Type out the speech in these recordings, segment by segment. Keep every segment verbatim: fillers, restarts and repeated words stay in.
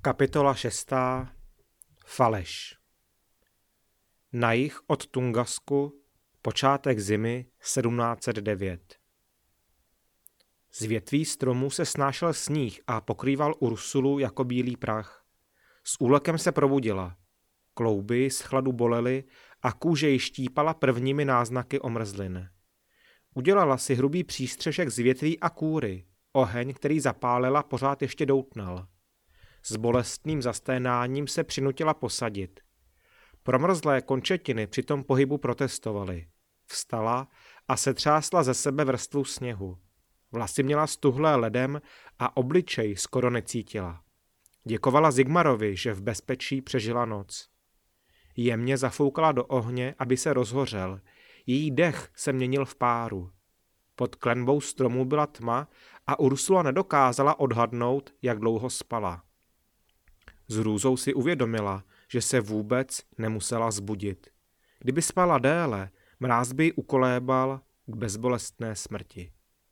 Kapitola šestá. Faleš. Na jih od Tungasku, počátek zimy sedmnáct set devět. Z větví stromů se snášel sníh a pokrýval Ursulu jako bílý prach. S úlekem se probudila. Klouby z chladu bolely a kůže ji štípala prvními náznaky omrzlin. Udělala si hrubý přístřešek z větví a kůry. Oheň, který zapálila, pořád ještě doutnal. S bolestným zasténáním se přinutila posadit. Promrzlé končetiny při tom pohybu protestovaly. Vstala a setřásla ze sebe vrstvu sněhu. Vlasy měla stuhlé ledem a obličej skoro necítila. Děkovala Zigmarovi, že v bezpečí přežila noc. Jemně zafoukala do ohně, aby se rozhořel. Její dech se měnil v páru. Pod klenbou stromů byla tma a Ursula nedokázala odhadnout, jak dlouho spala. S hrůzou si uvědomila, že se vůbec nemusela zbudit. Kdyby spala déle, mráz by ji ukolébal k bezbolestné smrti.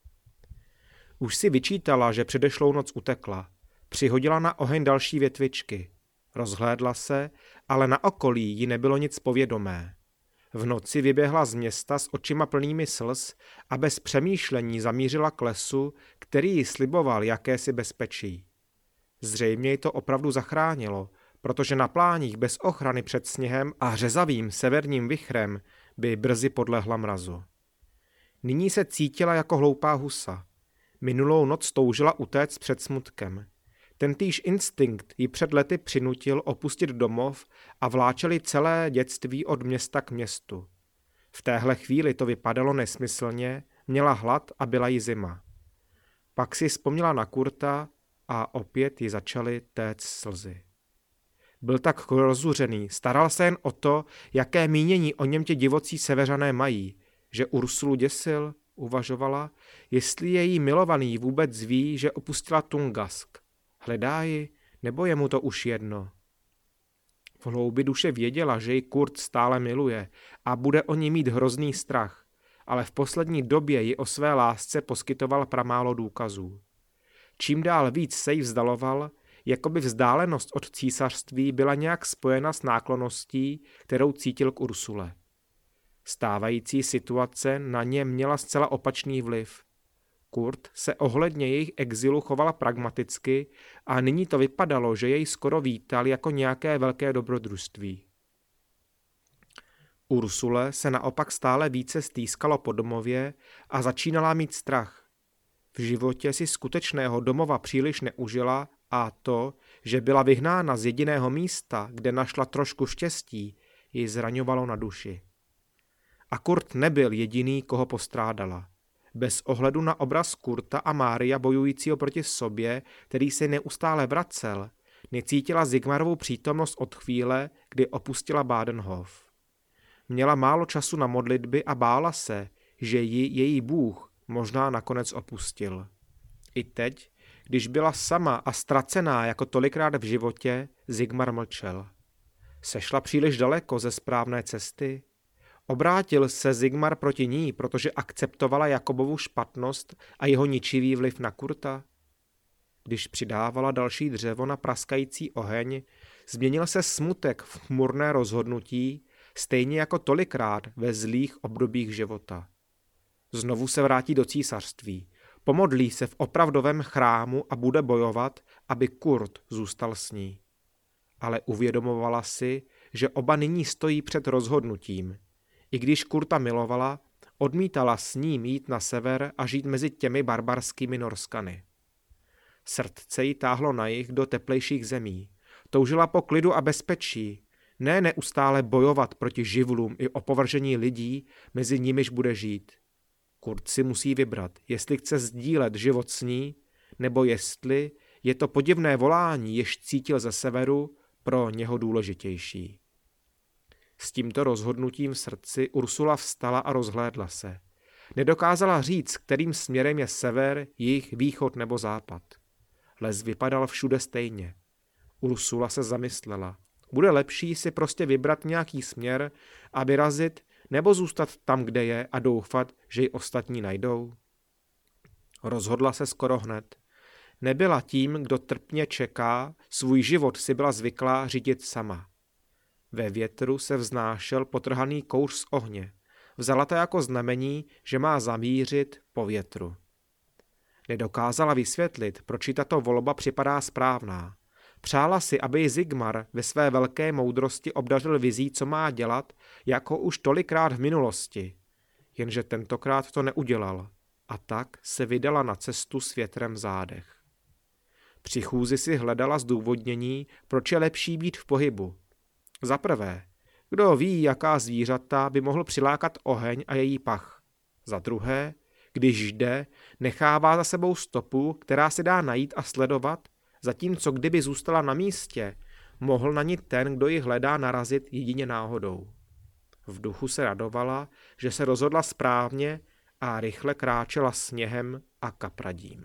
Už si vyčítala, že předešlou noc utekla. Přihodila na oheň další větvičky. Rozhlédla se, ale na okolí jí nebylo nic povědomé. V noci vyběhla z města s očima plnými slz a bez přemýšlení zamířila k lesu, který jí sliboval jakési bezpečí. Zřejmě ji to opravdu zachránilo, protože na pláních bez ochrany před sněhem a řezavým severním vichrem by brzy podlehla mrazu. Nyní se cítila jako hloupá husa. Minulou noc toužila utéct před smutkem. Tentýž instinkt ji před lety přinutil opustit domov a vláčeli celé dětství od města k městu. V téhle chvíli to vypadalo nesmyslně, měla hlad a byla jí zima. Pak si vzpomněla na Kurta a opět ji začaly téct slzy. Byl tak rozuřený, staral se jen o to, jaké mínění o něm ti divocí seveřané mají, že Ursulu děsil, uvažovala, jestli její milovaný vůbec ví, že opustila Tungask. Hledá ji, nebo je mu to už jedno? V hloubi duše věděla, že ji Kurt stále miluje a bude o ní mít hrozný strach, ale v poslední době ji o své lásce poskytoval pramálo důkazů. Čím dál víc se jí vzdaloval, jako by vzdálenost od císařství byla nějak spojena s náklonností, kterou cítil k Ursule. Stávající situace na ně měla zcela opačný vliv. Kurt se ohledně jejich exilu choval pragmaticky a nyní to vypadalo, že jej skoro vítal jako nějaké velké dobrodružství. Ursule se naopak stále více stýskalo po domově a začínala mít strach. V životě si skutečného domova příliš neužila a to, že byla vyhnána z jediného místa, kde našla trošku štěstí, ji zraňovalo na duši. A Kurt nebyl jediný, koho postrádala. Bez ohledu na obraz Kurta a Mária bojujícího proti sobě, který se neustále vracel, necítila Zigmarovu přítomnost od chvíle, kdy opustila Badenhof. Měla málo času na modlitby a bála se, že ji její bůh možná nakonec opustil. I teď, když byla sama a ztracená jako tolikrát v životě, Zigmar mlčel. Sešla příliš daleko ze správné cesty? Obrátil se Zigmar proti ní, protože akceptovala Jakobovu špatnost a jeho ničivý vliv na Kurta? Když přidávala další dřevo na praskající oheň, změnil se smutek v chmurné rozhodnutí, stejně jako tolikrát ve zlých obdobích života. Znovu se vrátí do císařství, pomodlí se v opravdovém chrámu a bude bojovat, aby Kurt zůstal s ní. Ale uvědomovala si, že oba nyní stojí před rozhodnutím. I když Kurta milovala, odmítala s ním jít na sever a žít mezi těmi barbarskými Norskany. Srdce jí táhlo na jih do teplejších zemí. Toužila po klidu a bezpečí, ne neustále bojovat proti živlům i opovržení lidí, mezi nimiž bude žít. Kurt si musí vybrat, jestli chce sdílet život s ní, nebo jestli je to podivné volání, jež cítil ze severu, pro něho důležitější. S tímto rozhodnutím v srdci Ursula vstala a rozhlédla se. Nedokázala říct, kterým směrem je sever, jih, východ nebo západ. Les vypadal všude stejně. Ursula se zamyslela. Bude lepší si prostě vybrat nějaký směr a vyrazit, nebo zůstat tam, kde je a doufat, že ji ostatní najdou? Rozhodla se skoro hned. Nebyla tím, kdo trpně čeká, svůj život si byla zvyklá řídit sama. Ve větru se vznášel potrhaný kouř z ohně. Vzala to jako znamení, že má zamířit po větru. Nedokázala vysvětlit, proč jí tato volba připadá správná. Přála si, aby ji Sigmar ve své velké moudrosti obdařil vizí, co má dělat, jako už tolikrát v minulosti. Jenže tentokrát to neudělal a tak se vydala na cestu s větrem v zádech. Při chůzi si hledala zdůvodnění, proč je lepší být v pohybu. Za prvé, kdo ví, jaká zvířata by mohl přilákat oheň a její pach. Za druhé, když jde, nechává za sebou stopu, která se dá najít a sledovat, zatímco kdyby zůstala na místě, mohl na ní ten, kdo ji hledá, narazit jedině náhodou. V duchu se radovala, že se rozhodla správně a rychle kráčela sněhem a kapradím.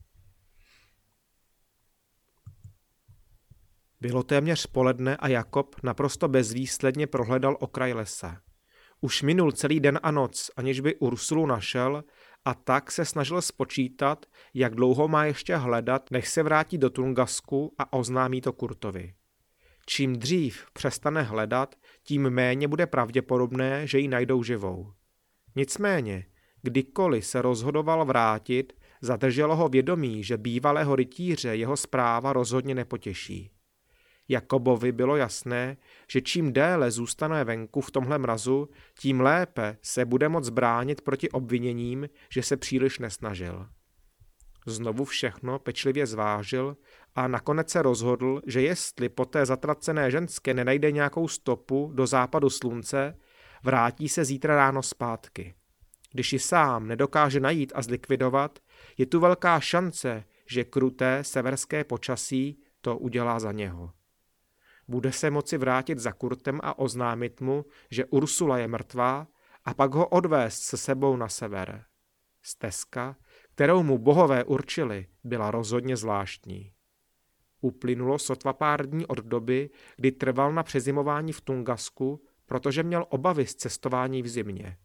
Bylo téměř poledne a Jakob naprosto bezvýsledně prohledal okraj lesa. Už minul celý den a noc, aniž by Ursulu našel, a tak se snažil spočítat, jak dlouho má ještě hledat, než se vrátí do Tungasku a oznámí to Kurtovi. Čím dřív přestane hledat, tím méně bude pravděpodobné, že ji najdou živou. Nicméně, kdykoliv se rozhodoval vrátit, zadrželo ho vědomí, že bývalého rytíře jeho zpráva rozhodně nepotěší. Jakobovi bylo jasné, že čím déle zůstane venku v tomhle mrazu, tím lépe se bude moct bránit proti obviněním, že se příliš nesnažil. Znovu všechno pečlivě zvážil a nakonec se rozhodl, že jestli po té zatracené ženské nenajde nějakou stopu do západu slunce, vrátí se zítra ráno zpátky. Když ji sám nedokáže najít a zlikvidovat, je tu velká šance, že kruté severské počasí to udělá za něho. Bude se moci vrátit za Kurtem a oznámit mu, že Ursula je mrtvá, a pak ho odvést se sebou na sever. Stezka, kterou mu bohové určili, byla rozhodně zvláštní. Uplynulo sotva pár dní od doby, kdy trval na přezimování v Tungasku, protože měl obavy z cestování v zimě.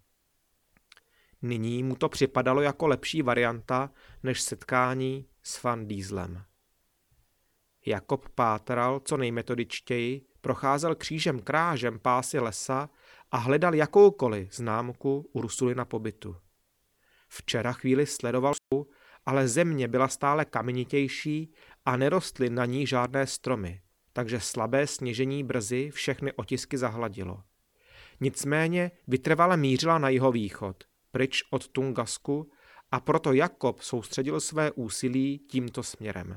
Nyní mu to připadalo jako lepší varianta než setkání s Van Dieslem. Jakob pátral co nejmetodičtěji, procházel křížem krážem pásy lesa a hledal jakoukoliv známku Ursuly na pobytu. Včera chvíli sledoval, ale země byla stále kamenitější a nerostly na ní žádné stromy, takže slabé sněžení brzy všechny otisky zahladilo. Nicméně vytrvale mířila na jihovýchod, pryč od Tungasku, a proto Jakob soustředil své úsilí tímto směrem.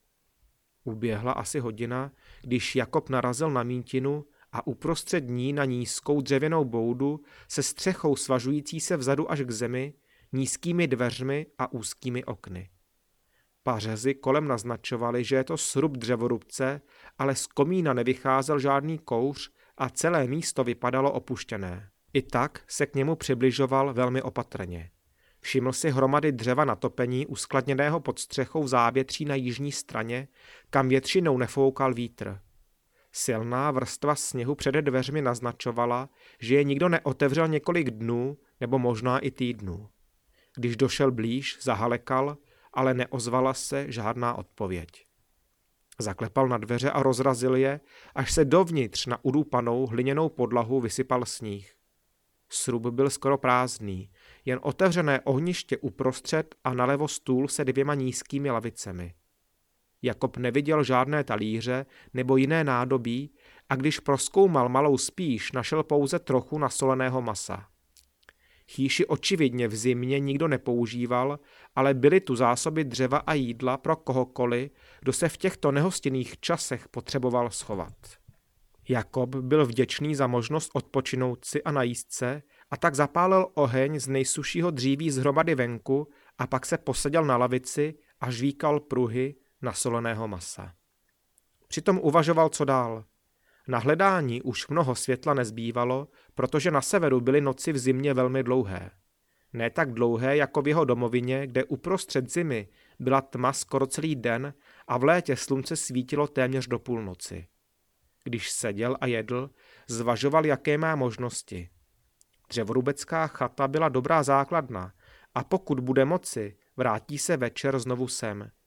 Uběhla asi hodina, když Jakob narazil na mítinu a uprostřed ní na nízkou dřevěnou boudu se střechou svažující se vzadu až k zemi, nízkými dveřmi a úzkými okny. Pařezy kolem naznačovaly, že je to srub dřevorubce, ale z komína nevycházel žádný kouř a celé místo vypadalo opuštěné. I tak se k němu přibližoval velmi opatrně. Všiml si hromady dřeva na topení uskladněného pod střechou v závětří na jižní straně, kam většinou nefoukal vítr. Silná vrstva sněhu před dveřmi naznačovala, že je nikdo neotevřel několik dnů nebo možná i týdnů. Když došel blíž, zahalekal, ale neozvala se žádná odpověď. Zaklepal na dveře a rozrazil je, až se dovnitř na udupanou hliněnou podlahu vysypal sníh. Srub byl skoro prázdný, jen otevřené ohniště uprostřed a nalevo stůl se dvěma nízkými lavicemi. Jakob neviděl žádné talíře nebo jiné nádobí a když prozkoumal malou spíš, našel pouze trochu nasoleného masa. Chýši očividně v zimě nikdo nepoužíval, ale byly tu zásoby dřeva a jídla pro kohokoliv, kdo se v těchto nehostinných časech potřeboval schovat. Jakob byl vděčný za možnost odpočinout si a najíst se a tak zapálil oheň z nejsušího dříví z hromady venku a pak se poseděl na lavici a žvíkal pruhy nasoleného masa. Přitom uvažoval, co dál. Na hledání už mnoho světla nezbývalo, protože na severu byly noci v zimě velmi dlouhé. Ne tak dlouhé jako v jeho domovině, kde uprostřed zimy byla tma skoro celý den a v létě slunce svítilo téměř do půlnoci. Když seděl a jedl, zvažoval, jaké má možnosti. Dřevorubecká chata byla dobrá základna a pokud bude moci, vrátí se večer znovu sem.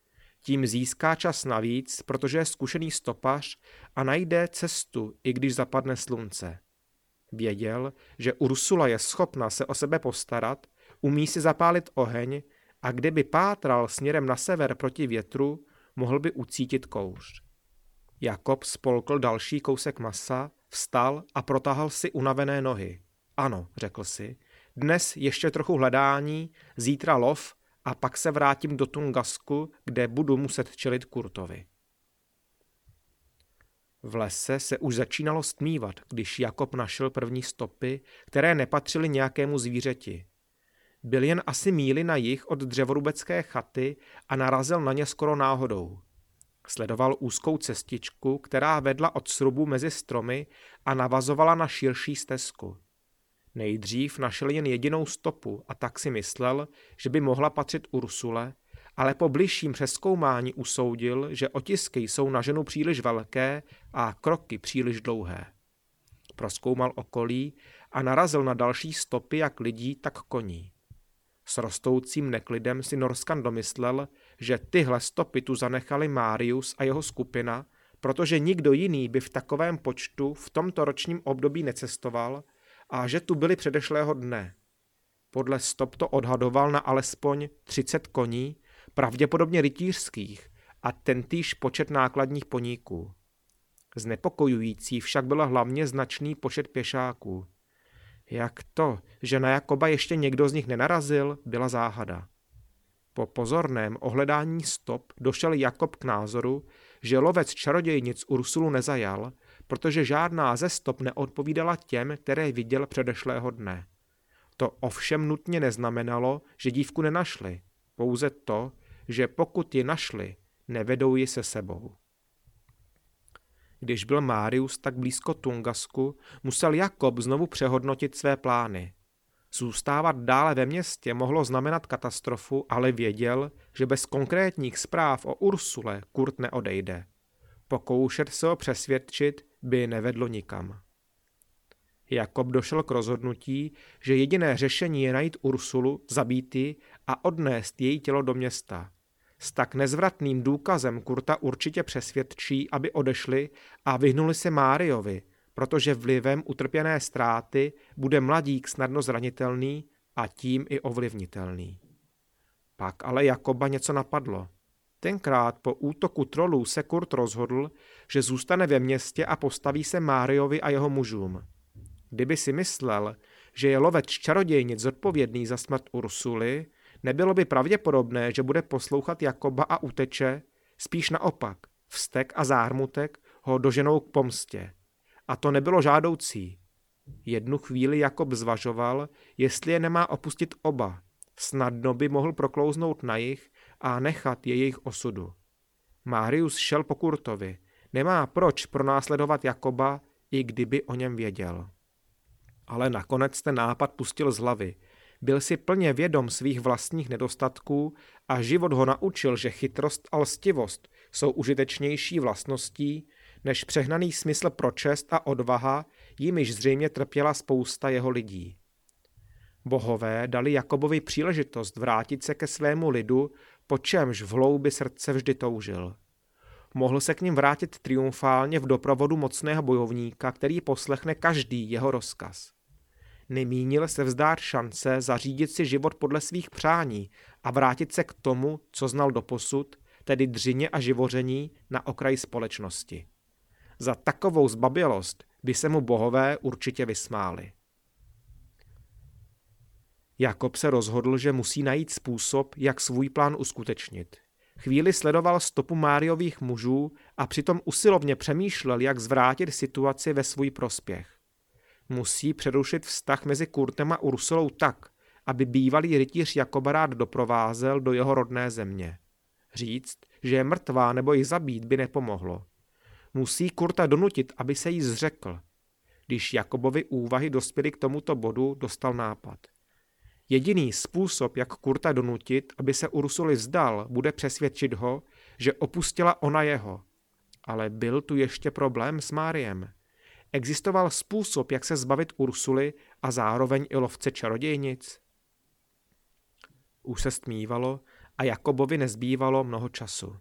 Tím získá čas navíc, protože je zkušený stopař a najde cestu, i když zapadne slunce. Věděl, že Ursula je schopna se o sebe postarat, umí si zapálit oheň a kdyby pátral směrem na sever proti větru, mohl by ucítit kouř. Jakob spolkl další kousek masa, vstal a protahal si unavené nohy. Ano, řekl si, dnes ještě trochu hledání, zítra lov a pak se vrátím do Tungasku, kde budu muset čelit Kurtovi. V lese se už začínalo stmívat, když Jakob našel první stopy, které nepatřily nějakému zvířeti. Byl jen asi míli na jih od dřevorubecké chaty a narazil na ně skoro náhodou. Sledoval úzkou cestičku, která vedla od srubu mezi stromy a navazovala na širší stezku. Nejdřív našel jen jedinou stopu a tak si myslel, že by mohla patřit Ursule, ale po bližším přezkoumání usoudil, že otisky jsou na ženu příliš velké a kroky příliš dlouhé. Prozkoumal okolí a narazil na další stopy jak lidí, tak koní. S rostoucím neklidem si Norskan domyslel, že tyhle stopy tu zanechali Marius a jeho skupina, protože nikdo jiný by v takovém počtu v tomto ročním období necestoval a že tu byli předešlého dne. Podle stop to odhadoval na alespoň třicet koní, pravděpodobně rytířských, a tentýž počet nákladních poníků. Znepokojující však byl hlavně značný počet pěšáků. Jak to, že na Jakoba ještě někdo z nich nenarazil, byla záhada. Po pozorném ohledání stop došel Jakob k názoru, že lovec čarodějnic Ursulu nezajal, protože žádná ze stop neodpovídala těm, které viděl předešlého dne. To ovšem nutně neznamenalo, že dívku nenašli, pouze to, že pokud ji našli, nevedou ji se sebou. Když byl Marius tak blízko Tungasku, musel Jakob znovu přehodnotit své plány. Zůstávat dále ve městě mohlo znamenat katastrofu, ale věděl, že bez konkrétních zpráv o Ursule Kurt neodejde. Pokoušet se ho přesvědčit by nevedlo nikam. Jakob došel k rozhodnutí, že jediné řešení je najít Ursulu, zabít ji a odnést její tělo do města. S tak nezvratným důkazem Kurta určitě přesvědčí, aby odešli a vyhnuli se Máriovi, protože vlivem utrpěné ztráty bude mladík snadno zranitelný a tím i ovlivnitelný. Pak ale Jakoba něco napadlo. Tenkrát po útoku trolů se Kurt rozhodl, že zůstane ve městě a postaví se Máriovi a jeho mužům. Kdyby si myslel, že je lovec čarodějnic zodpovědný za smrt Ursuly, nebylo by pravděpodobné, že bude poslouchat Jakoba a uteče, spíš naopak, vztek a zármutek ho doženou k pomstě. A to nebylo žádoucí. Jednu chvíli Jakob zvažoval, jestli je nemá opustit oba. Snadno by mohl proklouznout na jih a nechat je jejich osudu. Marius šel po Kurtovi. Nemá proč pronásledovat Jakoba, i kdyby o něm věděl. Ale nakonec ten nápad pustil z hlavy. Byl si plně vědom svých vlastních nedostatků a život ho naučil, že chytrost a lstivost jsou užitečnější vlastností, než přehnaný smysl pro čest a odvaha, jimiž zřejmě trpěla spousta jeho lidí. Bohové dali Jakobovi příležitost vrátit se ke svému lidu, po čemž v hloubi srdce vždy toužil. Mohl se k ním vrátit triumfálně v doprovodu mocného bojovníka, který poslechne každý jeho rozkaz. Nemínil se vzdát šance zařídit si život podle svých přání a vrátit se k tomu, co znal doposud, tedy dřině a živoření na okraji společnosti. Za takovou zbabělost by se mu bohové určitě vysmáli. Jakob se rozhodl, že musí najít způsob, jak svůj plán uskutečnit. Chvíli sledoval stopu Máriových mužů a přitom usilovně přemýšlel, jak zvrátit situaci ve svůj prospěch. Musí přerušit vztah mezi Kurtem a Ursulou tak, aby bývalý rytíř Jakoba rád doprovázel do jeho rodné země. Říct, že je mrtvá nebo ji zabít, by nepomohlo. Musí Kurta donutit, aby se jí zřekl. Když Jakobovi úvahy dospěly k tomuto bodu, dostal nápad. Jediný způsob, jak Kurta donutit, aby se Ursuly vzdal, bude přesvědčit ho, že opustila ona jeho. Ale byl tu ještě problém s Máriem. Existoval způsob, jak se zbavit Ursuly a zároveň i lovce čarodějnic? Už se stmívalo a Jakobovi nezbývalo mnoho času.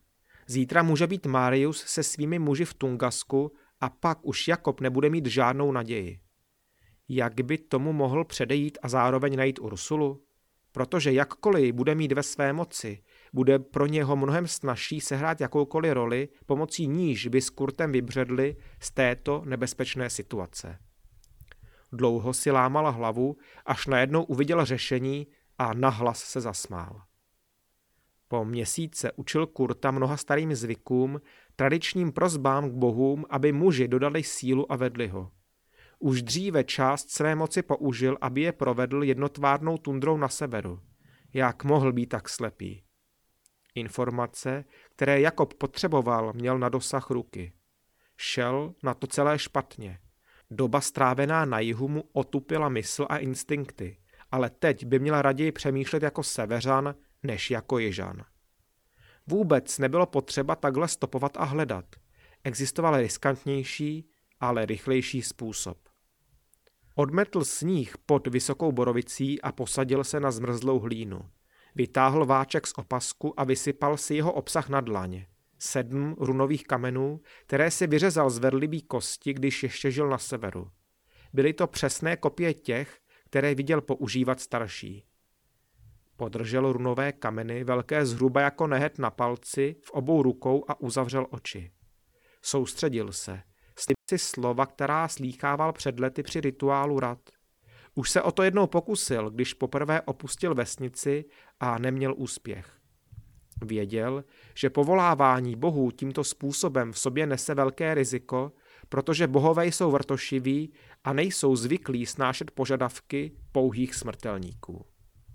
Zítra může být Marius se svými muži v Tungasku a pak už Jakob nebude mít žádnou naději. Jak by tomu mohl předejít a zároveň najít Ursulu? Protože jakkoliv bude mít ve své moci, bude pro něho mnohem snazší sehrát jakoukoliv roli, pomocí níž by s Kurtem vybředli z této nebezpečné situace. Dlouho si lámala hlavu, až najednou uviděla řešení a nahlas se zasmál. Po měsíce učil Kurta mnoha starým zvykům, tradičním prosbám k bohům, aby muži dodali sílu a vedli ho. Už dříve část své moci použil, aby je provedl jednotvárnou tundrou na severu. Jak mohl být tak slepý? Informace, které Jakob potřeboval, měl na dosah ruky. Šel na to celé špatně. Doba strávená na jihu mu otupila mysl a instinkty, ale teď by měla raději přemýšlet jako seveřan, než jako jižan. Vůbec nebylo potřeba takhle stopovat a hledat. Existoval riskantnější, ale rychlejší způsob. Odmetl sníh pod vysokou borovicí a posadil se na zmrzlou hlínu. Vytáhl váček z opasku a vysypal si jeho obsah na dlaň. Sedm runových kamenů, které si vyřezal z vedlibí kosti, když ještě žil na severu. Byly to přesné kopie těch, které viděl používat starší. Podržel runové kameny, velké zhruba jako nehet na palci, v obou rukou a uzavřel oči. Soustředil se. Slib si slova, která slýchával před lety při rituálu rad. Už se o to jednou pokusil, když poprvé opustil vesnici a neměl úspěch. Věděl, že povolávání bohů tímto způsobem v sobě nese velké riziko, protože bohové jsou vrtošiví a nejsou zvyklí snášet požadavky pouhých smrtelníků.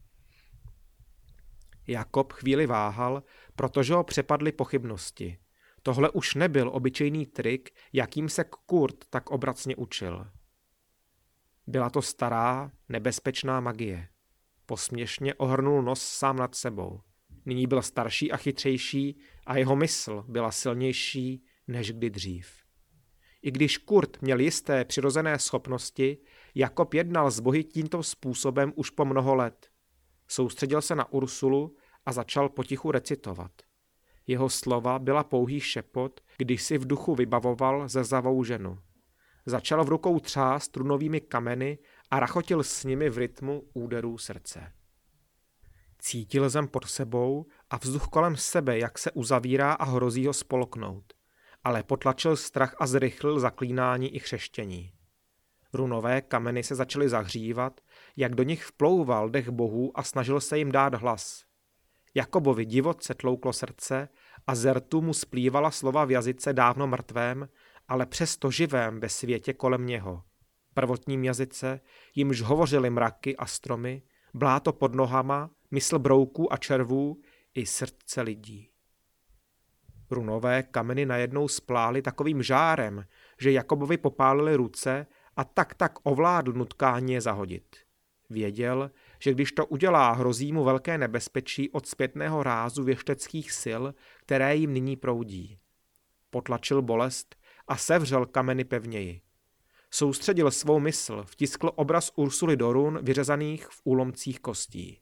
Jakob chvíli váhal, protože ho přepadly pochybnosti. Tohle už nebyl obyčejný trik, jakým se Kurt tak obratně učil. Byla to stará, nebezpečná magie. Posměšně ohrnul nos sám nad sebou. Nyní byl starší a chytřejší a jeho mysl byla silnější než kdy dřív. I když Kurt měl jisté přirozené schopnosti, Jakob jednal s bohy tímto způsobem už po mnoho let. Soustředil se na Ursulu a začal potichu recitovat. Jeho slova byla pouhý šepot, když si v duchu vybavoval zrzavou ženu. Začal v rukou třást runovými kameny a rachotil s nimi v rytmu úderů srdce. Cítil zem pod sebou a vzduch kolem sebe, jak se uzavírá a hrozí ho spolknout, ale potlačil strach a zrychlil zaklínání i chřeštění. Runové kameny se začaly zahřívat, jak do nich vplouval dech bohů a snažil se jim dát hlas. Jakobovi divoce tlouklo srdce a z rtu mu splývala slova v jazyce dávno mrtvém, ale přesto živém ve světě kolem něho. Prvotním jazyce, jimž hovořily mraky a stromy, bláto pod nohama, mysl brouků a červů i srdce lidí. Runové kameny najednou splály takovým žárem, že Jakobovi popálily ruce a tak tak ovládl nutkání je zahodit. Věděl, že když to udělá, hrozí mu velké nebezpečí od zpětného rázu věšteckých sil, které jim nyní proudí. Potlačil bolest a sevřel kameny pevněji. Soustředil svou mysl, vtiskl obraz Ursuly do run vyřezaných v úlomcích kostí.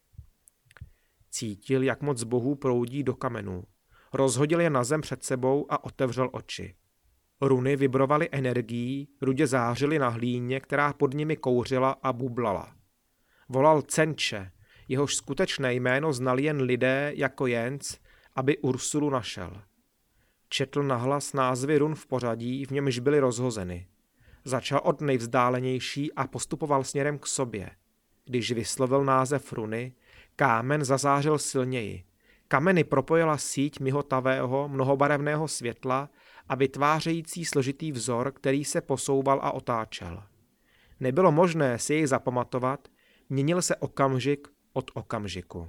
Cítil, jak moc bohů proudí do kamenů. Rozhodil je na zem před sebou a otevřel oči. Runy vibrovaly energií, rudě zářily na hlíně, která pod nimi kouřila a bublala. Volal Cenče, jehož skutečné jméno znali jen lidé jako Jens, aby Ursulu našel. Četl nahlas názvy run v pořadí, v němž byly rozhozeny. Začal od nejvzdálenější a postupoval směrem k sobě. Když vyslovil název runy, kámen zazářil silněji. Kameny propojila síť mihotavého, mnohobarevného světla a vytvářející složitý vzor, který se posouval a otáčel. Nebylo možné si jej zapamatovat, měnil se okamžik od okamžiku.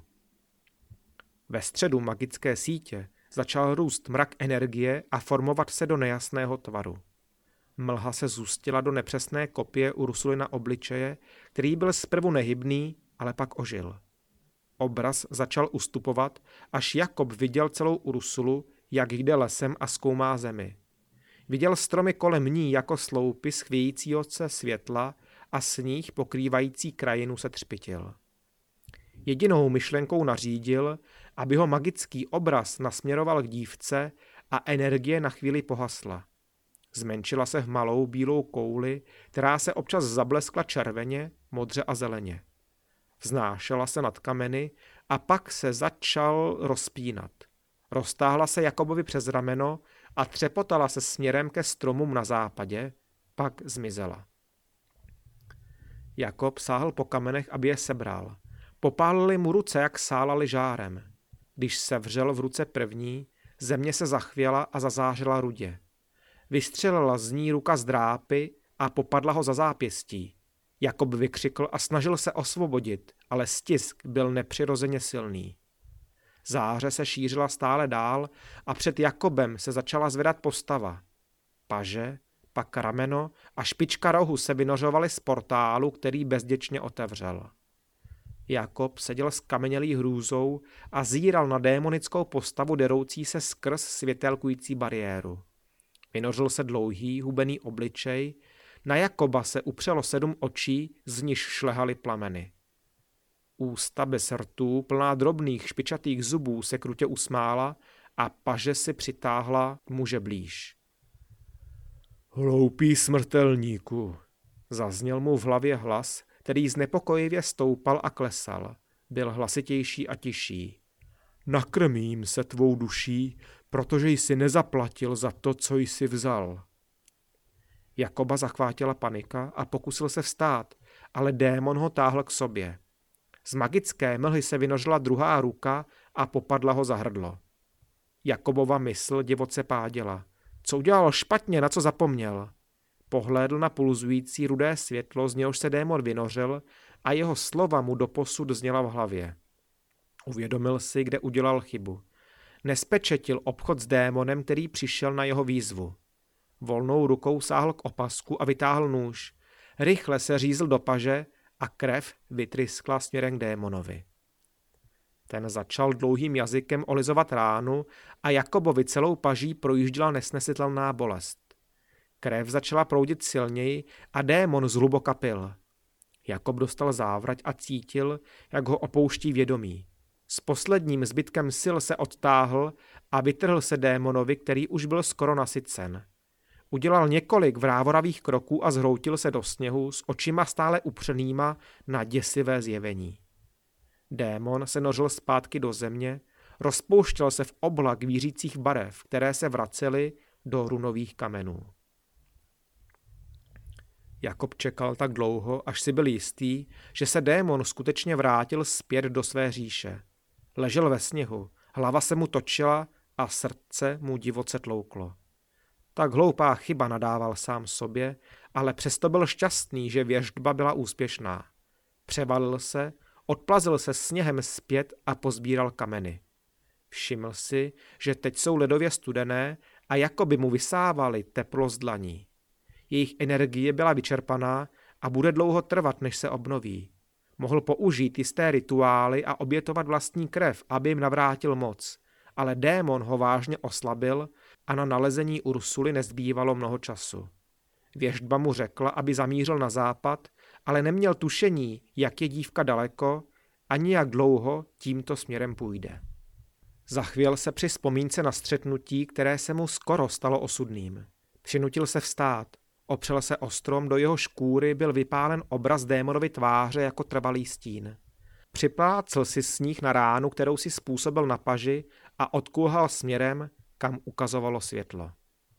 Ve středu magické sítě začal růst mrak energie a formovat se do nejasného tvaru. Mlha se zůstila do nepřesné kopie Ursuly na obličeje, který byl zprvu nehybný, ale pak ožil. Obraz začal ustupovat, až Jakob viděl celou Ursulu, jak jde lesem a zkoumá zemi. Viděl stromy kolem ní jako sloupy z chvějícího se světla a sníh pokrývající krajinu se třpitil. Jedinou myšlenkou nařídil, aby ho magický obraz nasměroval k dívce a energie na chvíli pohasla. Zmenšila se v malou bílou kouli, která se občas zableskla červeně, modře a zeleně. Vznášela se nad kameny a pak se začal rozpínat. Roztáhla se Jakobovi přes rameno a třepotala se směrem ke stromům na západě, pak zmizela. Jakob sáhl po kamenech, aby je sebral. Popálily mu ruce, jak sálaly žárem. Když sevřel v ruce první, země se zachvěla a zazářila rudě. Vystřelila z ní ruka z drápy a popadla ho za zápěstí. Jakob vykřikl a snažil se osvobodit, ale stisk byl nepřirozeně silný. Záře se šířila stále dál a před Jakobem se začala zvedat postava. Paže, pak rameno a špička rohu se vynořovaly z portálu, který bezděčně otevřel. Jakob seděl skamenělý hrůzou a zíral na démonickou postavu deroucí se skrz světelkující bariéru. Vynořil se dlouhý, hubený obličej, na Jakoba se upřelo sedm očí, z nichž šlehaly plameny. Ústa bez rtů, plná drobných špičatých zubů, se krutě usmála a paže si přitáhla k muže blíž. Hloupý smrtelníku, zazněl mu v hlavě hlas, který znepokojivě stoupal a klesal. Byl hlasitější a tišší. Nakrmím se tvou duší, protože jsi nezaplatil za to, co jsi vzal. Jakoba zachvátila panika a pokusil se vstát, ale démon ho táhl k sobě. Z magické mlhy se vynořila druhá ruka a popadla ho za hrdlo. Jakobova mysl divoce páděla. Co udělal špatně, na co zapomněl? Pohlédl na pulzující rudé světlo, z něhož se démon vynořil a jeho slova mu doposud zněla v hlavě. Uvědomil si, kde udělal chybu. Nespečetil obchod s démonem, který přišel na jeho výzvu. Volnou rukou sáhl k opasku a vytáhl nůž. Rychle se řízl do paže a krev vytryskla směrem k démonovi. Ten začal dlouhým jazykem olizovat ránu a Jakobovi celou paží projížděla nesnesitelná bolest. Krev začala proudit silněji a démon zhluboka pil. Jakob dostal závrať a cítil, jak ho opouští vědomí. S posledním zbytkem sil se odtáhl a vytrhl se démonovi, který už byl skoro nasycen. Udělal několik vrávoravých kroků a zhroutil se do sněhu s očima stále upřenýma na děsivé zjevení. Démon se nořil zpátky do země, rozpouštěl se v oblak vířících barev, které se vracely do runových kamenů. Jakob čekal tak dlouho, až si byl jistý, že se démon skutečně vrátil zpět do své říše. Ležel ve sněhu, hlava se mu točila a srdce mu divoce tlouklo. Tak hloupá chyba, nadával sám sobě, ale přesto byl šťastný, že věštba byla úspěšná. Převalil se, odplazil se sněhem zpět a pozbíral kameny. Všiml si, že teď jsou ledově studené a jakoby mu vysávaly teplo z dlaní. Jejich energie byla vyčerpaná a bude dlouho trvat, než se obnoví. Mohl použít jisté rituály a obětovat vlastní krev, aby jim navrátil moc, ale démon ho vážně oslabil a na nalezení Ursuly nezbývalo mnoho času. Věštba mu řekla, aby zamířil na západ, ale neměl tušení, jak je dívka daleko, ani jak dlouho tímto směrem půjde. Zachvěl se při vzpomínce na střetnutí, které se mu skoro stalo osudným. Přinutil se vstát, opřel se o strom, do jeho škůry byl vypálen obraz démonovy tváře jako trvalý stín. Připlácl si sníh na ránu, kterou si způsobil na paži a odkulhal směrem, kam ukazovalo světlo.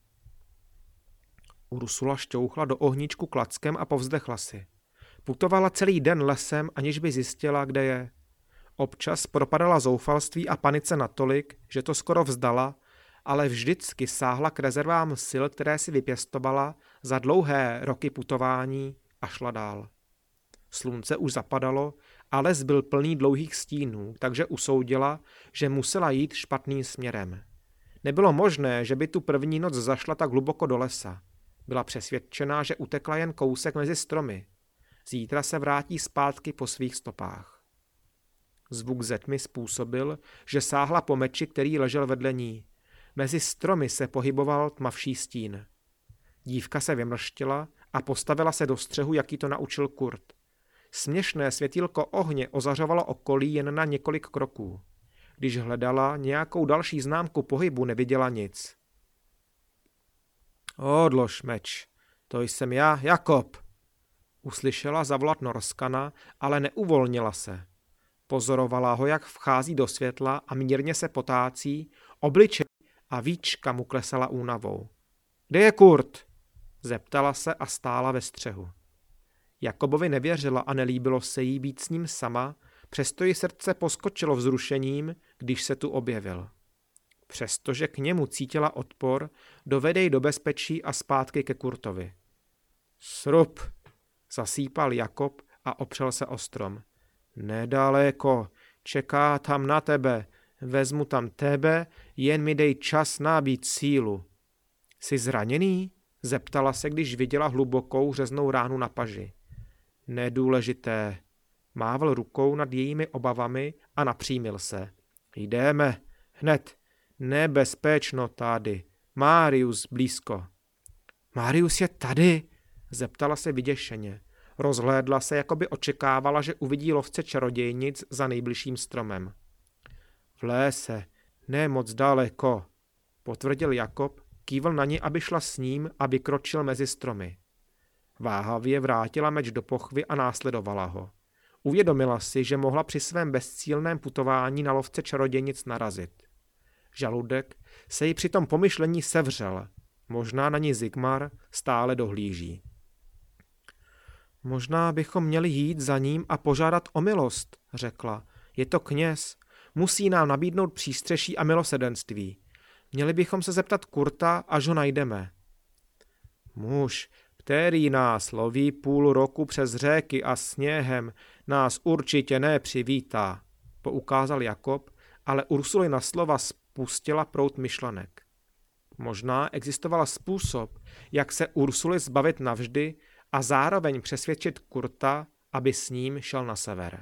Ursula šťouchla do ohníčku klackem a povzdechla si. Putovala celý den lesem, aniž by zjistila, kde je. Občas propadala zoufalství a panice natolik, že to skoro vzdala, ale vždycky sáhla k rezervám sil, které si vypěstovala za dlouhé roky putování a šla dál. Slunce už zapadalo a les byl plný dlouhých stínů, takže usoudila, že musela jít špatným směrem. Nebylo možné, že by tu první noc zašla tak hluboko do lesa. Byla přesvědčená, že utekla jen kousek mezi stromy. Zítra se vrátí zpátky po svých stopách. Zvuk ze tmy způsobil, že sáhla po meči, který ležel vedle ní. Mezi stromy se pohyboval tmavší stín. Dívka se vymrštila a postavila se do střehu, jaký to naučil Kurt. Směšné světýlko ohně ozařovalo okolí jen na několik kroků. Když hledala nějakou další známku pohybu, neviděla nic. Odlož meč, to jsem já, Jakob. Uslyšela zavolat Norskana, ale neuvolnila se. Pozorovala ho, jak vchází do světla a mírně se potácí, obličej a víčka mu klesala únavou. Kde je Kurt? Zeptala se a stála ve střehu. Jakobovi nevěřila a nelíbilo se jí být s ním sama, přesto jí srdce poskočilo vzrušením, když se tu objevil. Přestože k němu cítila odpor, dovede ji do bezpečí a zpátky ke Kurtovi. Srub, zasýpal Jakob a opřel se o strom. Nedaleko, čeká tam na tebe, vezmu tam tebe, jen mi dej čas nabít sílu. Jsi zraněný? Zeptala se, když viděla hlubokou řeznou ránu na paži. Nedůležité. Mával rukou nad jejími obavami a napřímil se. Jdeme, hned. Nebezpečno tady. Marius blízko. Marius je tady? Zeptala se vyděšeně. Rozhlédla se, jako by očekávala, že uvidí lovce čarodějnic za nejbližším stromem. V lése, ne moc daleko, potvrdil Jakob, kývl na ní, aby šla s ním a vykročil mezi stromy. Váhavě vrátila meč do pochvy a následovala ho. Uvědomila si, že mohla při svém bezcílném putování na lovce čarodějnic narazit. Žaludek se jí při tom pomyšlení sevřel. Možná na ní Zigmar stále dohlíží. Možná bychom měli jít za ním a požádat o milost, řekla. Je to kněz. Musí nám nabídnout přístřeší a milosedenství. Měli bychom se zeptat Kurta, až ho najdeme. Muž, který nás loví půl roku přes řeky a sněhem, nás určitě nepřivítá, poukázal Jakob, ale Ursulina slova spustila proud myšlenek. Možná existoval způsob, jak se Ursuly zbavit navždy a zároveň přesvědčit Kurta, aby s ním šel na sever.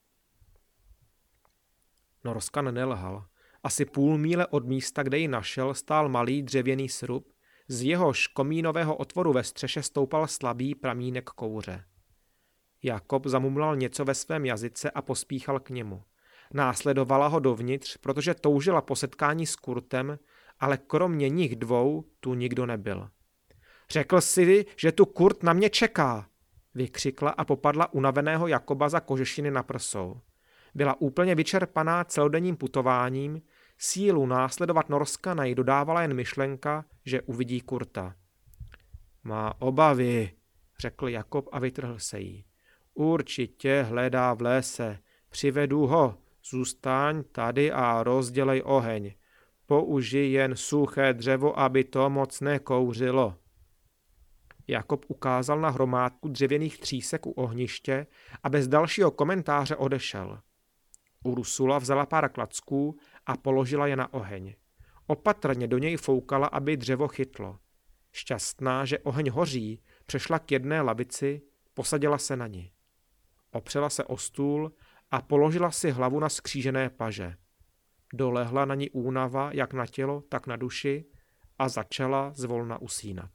Norskan nelhal. Asi půl míle od místa, kde ji našel, stál malý dřevěný srub, z jehož komínového otvoru ve střeše stoupal slabý pramínek kouře. Jakob zamumlal něco ve svém jazyce a pospíchal k němu. Následovala ho dovnitř, protože toužila po setkání s Kurtem, ale kromě nich dvou tu nikdo nebyl. Řekl si, že tu Kurt na mě čeká, vykřikla a popadla unaveného Jakoba za kožešiny na prsou. Byla úplně vyčerpaná celodenním putováním, sílu následovat Norskana jí dodávala jen myšlenka, že uvidí Kurta. Má obavy, řekl Jakob a vytrhl se jí. Určitě hledá v lése, přivedu ho, zůstaň tady a rozdělej oheň. Použij jen suché dřevo, aby to moc nekouřilo. Jakob ukázal na hromádku dřevěných třísek u ohniště a bez dalšího komentáře odešel. Ursula vzala pár klacků a položila je na oheň. Opatrně do něj foukala, aby dřevo chytlo. Šťastná, že oheň hoří, přešla k jedné lavici, posadila se na ni. Opřela se o stůl a položila si hlavu na skřížené paže. Dolehla na ní únava jak na tělo, tak na duši a začala zvolna usínat.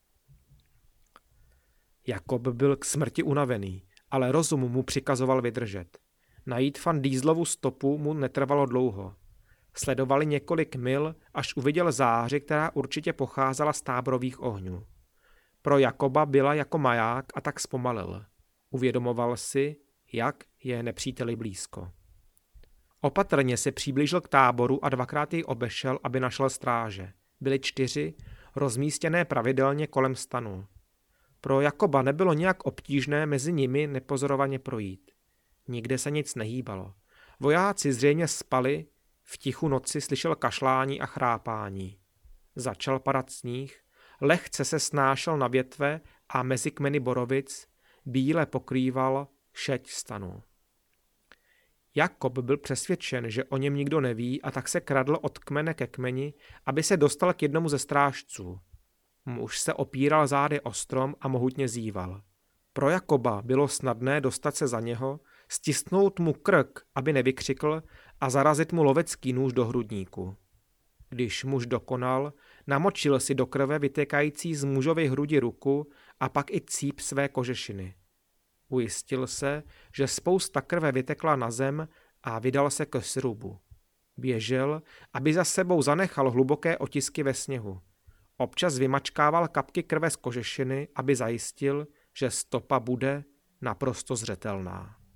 Jakob byl k smrti unavený, ale rozum mu přikazoval vydržet. Najít Van Dieselovu stopu mu netrvalo dlouho. Sledovali několik mil, až uviděl záři, která určitě pocházela z táborových ohňů. Pro Jakoba byla jako maják a tak zpomalil. Uvědomoval si, jak je nepříteli blízko. Opatrně se přiblížil k táboru a dvakrát jej obešel, aby našel stráže. Byli čtyři, rozmístěné pravidelně kolem stanu. Pro Jakoba nebylo nějak obtížné mezi nimi nepozorovaně projít. Nikde se nic nehýbalo. Vojáci zřejmě spali, v tichu noci slyšel kašlání a chrápání. Začal padat sníh, lehce se snášel na větve a mezi kmeny borovic bíle pokrýval šeť stanu. Jakob byl přesvědčen, že o něm nikdo neví, a tak se kradl od kmene ke kmeni, aby se dostal k jednomu ze strážců. Muž se opíral zády o strom a mohutně zíval. Pro Jakoba bylo snadné dostat se za něho, stisknout mu krk, aby nevykřikl, a zarazit mu lovecký nůž do hrudníku. Když muž dokonal, namočil si do krve vytékající z mužovy hrudi ruku a pak i cíp své kožešiny. Ujistil se, že spousta krve vytekla na zem a vydal se k srubu. Běžel, aby za sebou zanechal hluboké otisky ve sněhu. Občas vymačkával kapky krve z kožešiny, aby zajistil, že stopa bude naprosto zřetelná.